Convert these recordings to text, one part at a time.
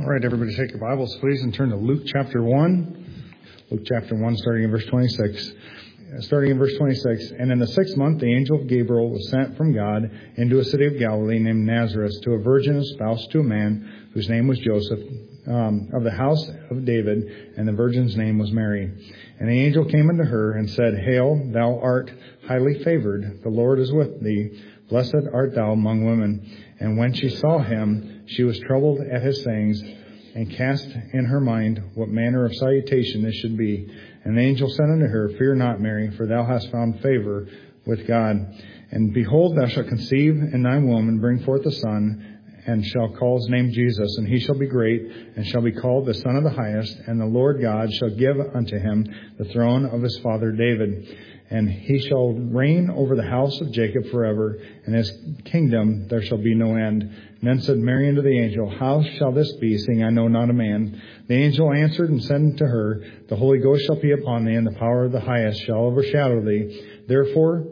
All right, everybody take your Bibles, please, and turn to Luke chapter 1. Luke chapter 1, starting in verse 26. Starting in verse 26, and in the 6th month, the angel of Gabriel was sent from God into a city of Galilee named Nazareth to a virgin espoused to a man whose name was Joseph, of the house of David, and the virgin's name was Mary. And the angel came unto her and said, Hail, thou art highly favored, the Lord is with thee. Blessed art thou among women. And when she saw him, she was troubled at his sayings, and cast in her mind what manner of salutation this should be. And the angel said unto her, Fear not, Mary, for thou hast found favor with God. And behold, thou shalt conceive in thy womb, and bring forth a son, and shall call his name Jesus. And he shall be great, and shall be called the Son of the Highest. And the Lord God shall give unto him the throne of his father David. And he shall reign over the house of Jacob forever, and his kingdom there shall be no end. And then said Mary unto the angel, How shall this be, seeing I know not a man? The angel answered and said unto her, The Holy Ghost shall be upon thee, and the power of the Highest shall overshadow thee. Therefore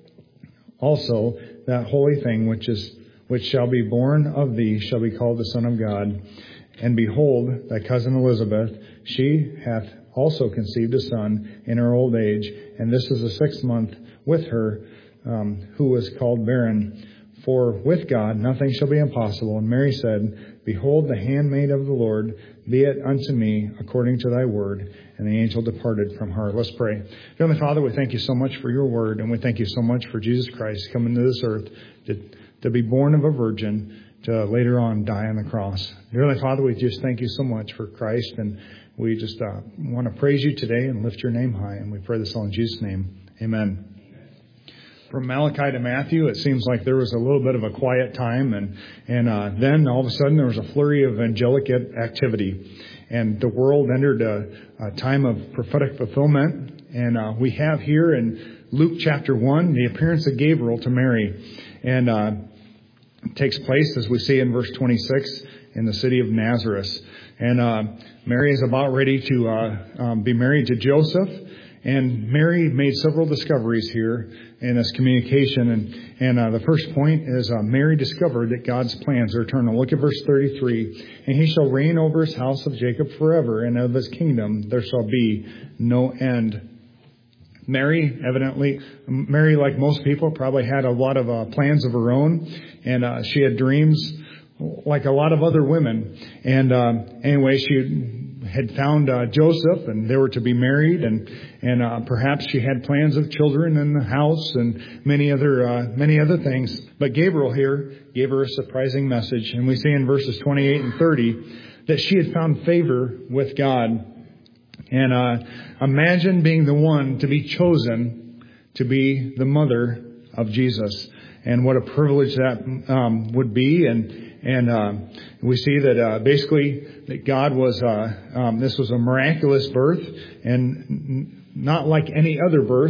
also that holy thing which shall be born of thee shall be called the Son of God. And behold, thy cousin Elizabeth, she hath also conceived a son in her old age, and this is the 6th month with her, who was called barren. For with God nothing shall be impossible. And Mary said, Behold, the handmaid of the Lord, be it unto me according to thy word. And the angel departed from her. Let's pray. Heavenly Father, we thank you so much for your word, and we thank you so much for Jesus Christ coming to this earth to be born of a virgin, to later on die on the cross. Heavenly Father, we just thank you so much for Christ, and we just want to praise you today and lift your name high. And we pray this all in Jesus' name. Amen. From Malachi to Matthew, it seems like there was a little bit of a quiet time. And then all of a sudden there was a flurry of angelic activity. And the world entered a time of prophetic fulfillment. And we have here in Luke chapter 1, the appearance of Gabriel to Mary. And it takes place, as we see in verse 26, in the city of Nazareth. And Mary is about ready to be married to Joseph. And Mary made several discoveries here in this communication. And the first point is Mary discovered that God's plans are eternal. Look at verse 33. And he shall reign over his house of Jacob forever, and of his kingdom there shall be no end. Mary, like most people, probably had a lot of plans of her own. And she had dreams like a lot of other women. And anyway, she had found Joseph, and they were to be married, and perhaps she had plans of children in the house and many other things. But Gabriel here gave her a surprising message, and we see in verses 28 and 30 that she had found favor with God. And imagine being the one to be chosen to be the mother of Jesus, and what a privilege that would be. And we see that basically that God was, this was a miraculous birth, and not like any other birth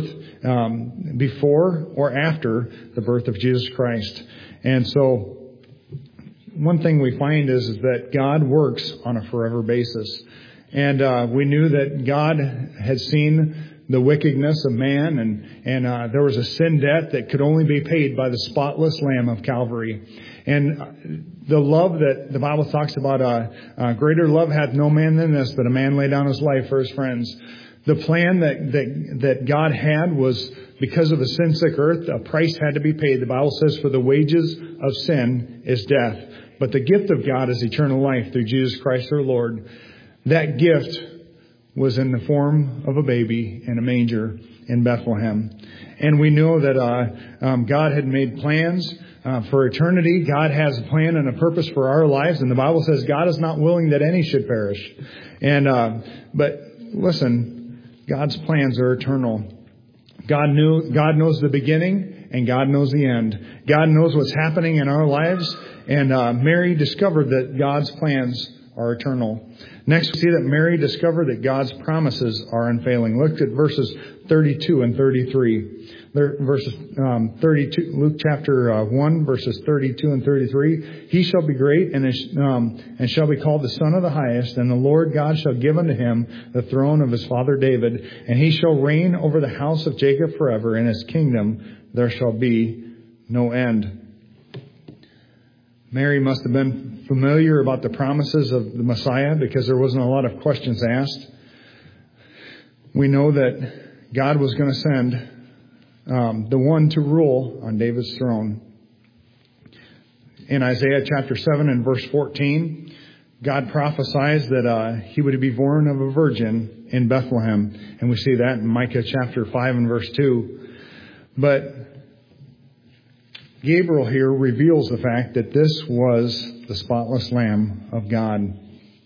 before or after the birth of Jesus Christ. And so one thing we find is that God works on a forever basis. And we knew that God had seen the wickedness of man, and there was a sin debt that could only be paid by the spotless Lamb of Calvary. And the love that the Bible talks about, greater love hath no man than this, that a man lay down his life for his friends. The plan that God had was, because of a sin-sick earth, a price had to be paid. The Bible says, for the wages of sin is death, but the gift of God is eternal life through Jesus Christ our Lord. That gift was in the form of a baby in a manger in Bethlehem. And we know that God had made plans for eternity. God has a plan and a purpose for our lives. And the Bible says God is not willing that any should perish. And but listen, God's plans are eternal. God knows the beginning, and God knows the end. God knows what's happening in our lives. And Mary discovered that God's plans are eternal. Next, we see that Mary discovered that God's promises are unfailing. Look at verses 32 and 33. Verses 32, Luke chapter 1, verses 32 and 33. He shall be great and shall be called the Son of the Highest, and the Lord God shall give unto him the throne of his father David, and he shall reign over the house of Jacob forever, and his kingdom there shall be no end. Mary must have been familiar about the promises of the Messiah because there wasn't a lot of questions asked. We know that God was going to send the one to rule on David's throne. In Isaiah chapter 7 and verse 14, God prophesies that he would be born of a virgin in Bethlehem. And we see that in Micah chapter 5 and verse 2. But Gabriel here reveals the fact that this was the spotless Lamb of God.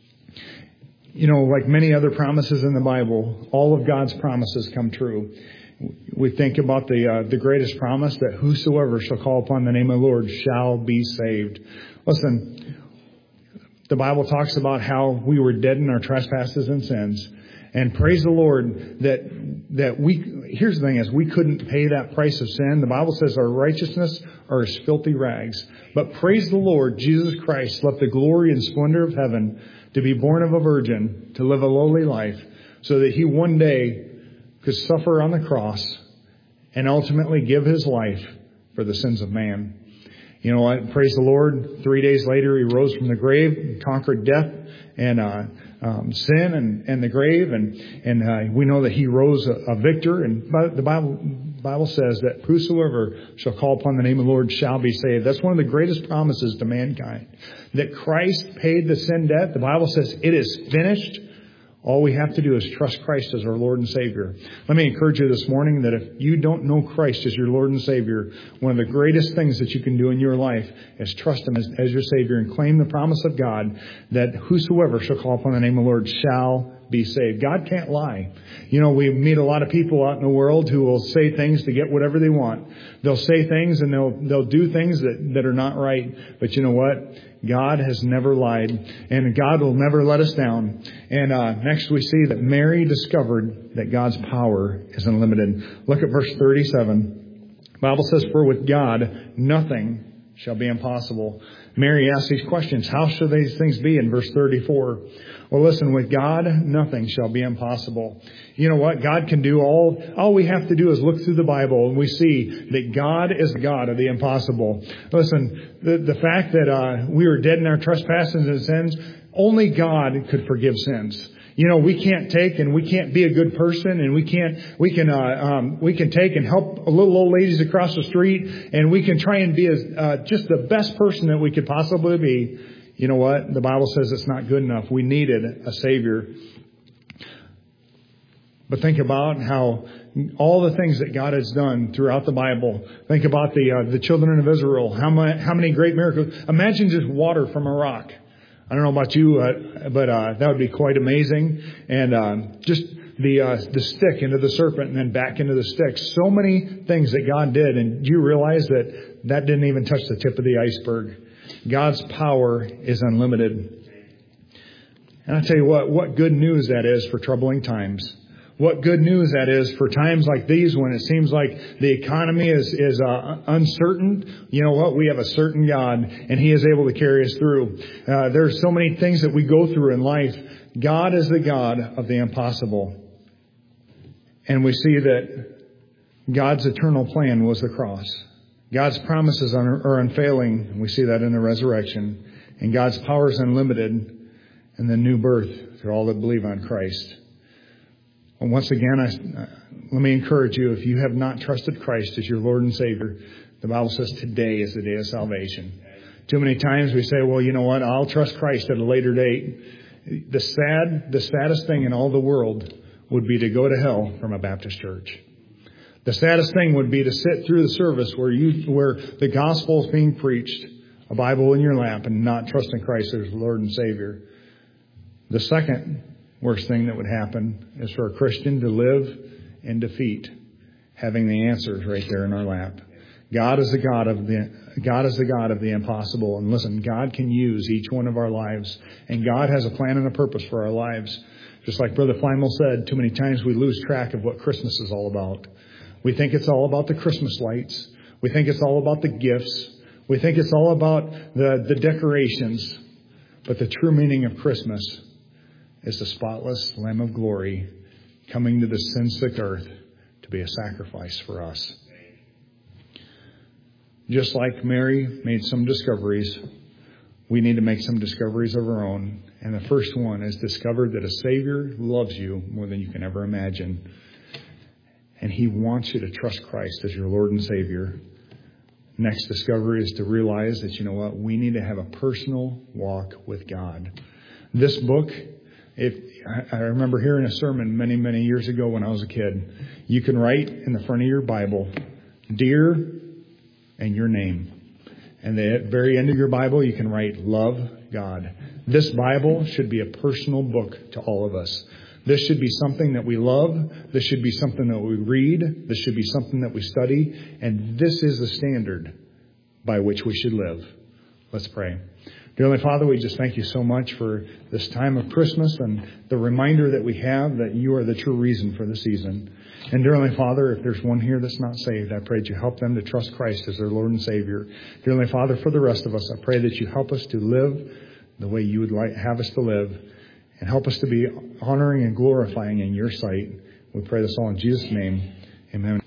You know, like many other promises in the Bible, all of God's promises come true. We think about the greatest promise, that whosoever shall call upon the name of the Lord shall be saved. Listen, the Bible talks about how we were dead in our trespasses and sins. And praise the Lord that here's the thing is, we couldn't pay that price of sin. The Bible says our righteousness are as filthy rags. But praise the Lord, Jesus Christ left the glory and splendor of heaven to be born of a virgin, to live a lowly life, so that he one day could suffer on the cross and ultimately give his life for the sins of man. You know what? Praise the Lord. 3 days later, he rose from the grave and conquered death and sin and the grave. And we know that he rose a victor. And the Bible says that whosoever shall call upon the name of the Lord shall be saved. That's one of the greatest promises to mankind. That Christ paid the sin debt. The Bible says it is finished. All we have to do is trust Christ as our Lord and Savior. Let me encourage you this morning that if you don't know Christ as your Lord and Savior, one of the greatest things that you can do in your life is trust Him as your Savior and claim the promise of God that whosoever shall call upon the name of the Lord shall be saved. God can't lie. You know, we meet a lot of people out in the world who will say things to get whatever they want. They'll say things and they'll do things that are not right. But you know what? God has never lied, and God will never let us down. And next we see that Mary discovered that God's power is unlimited. Look at verse 37. The Bible says, "For with God nothing shall be impossible." Mary asks these questions. How shall these things be in verse 34? Well, listen, with God, nothing shall be impossible. You know what? God can do all we have to do is look through the Bible and we see that God is the God of the impossible. Listen, the fact that we were dead in our trespasses and sins, only God could forgive sins. You know, we can't take and we can't be a good person, and we can take and help little old ladies across the street, and we can try and be just the best person that we could possibly be. You know what? The Bible says it's not good enough. We needed a Savior. But think about how all the things that God has done throughout the Bible. Think about the children of Israel. How many great miracles. Imagine just water from a rock. I don't know about you, but that would be quite amazing. And just the stick into the serpent and then back into the stick. So many things that God did. And do you realize that didn't even touch the tip of the iceberg? God's power is unlimited. And I tell you what good news that is for troubling times. What good news that is for times like these when it seems like the economy is uncertain. You know what? We have a certain God, and He is able to carry us through. There's so many things that we go through in life. God is the God of the impossible. And we see that God's eternal plan was the cross. God's promises are unfailing. We see that in the resurrection. And God's power is unlimited in the new birth through all that believe on Christ. And once again, let me encourage you, if you have not trusted Christ as your Lord and Savior, the Bible says today is the day of salvation. Too many times we say, well, you know what, I'll trust Christ at a later date. The saddest thing in all the world would be to go to hell from a Baptist church. The saddest thing would be to sit through the service where the gospel is being preached, a Bible in your lap, and not trusting Christ as Lord and Savior. The second worst thing that would happen is for a Christian to live in defeat, having the answers right there in our lap. God is the God of the impossible. And listen, God can use each one of our lives, and God has a plan and a purpose for our lives. Just like Brother Feinmal said, too many times we lose track of what Christmas is all about. We think it's all about the Christmas lights. We think it's all about the gifts. We think it's all about the decorations. But the true meaning of Christmas is the spotless Lamb of glory coming to the sin-sick earth to be a sacrifice for us. Just like Mary made some discoveries, we need to make some discoveries of our own. And the first one is discover that a Savior loves you more than you can ever imagine. And He wants you to trust Christ as your Lord and Savior. Next discovery is to realize that, you know what, we need to have a personal walk with God. This book, I remember hearing a sermon many, many years ago when I was a kid. You can write in the front of your Bible, "Dear," and your name. And at the very end of your Bible, you can write, "Love God." This Bible should be a personal book to all of us. This should be something that we love. This should be something that we read. This should be something that we study. And this is the standard by which we should live. Let's pray. Dear Heavenly Father, we just thank you so much for this time of Christmas and the reminder that we have that you are the true reason for the season. And dear Heavenly Father, if there's one here that's not saved, I pray that you help them to trust Christ as their Lord and Savior. Dear Heavenly Father, for the rest of us, I pray that you help us to live the way you would have us to live, and help us to be honoring and glorifying in your sight. We pray this all in Jesus' name. Amen.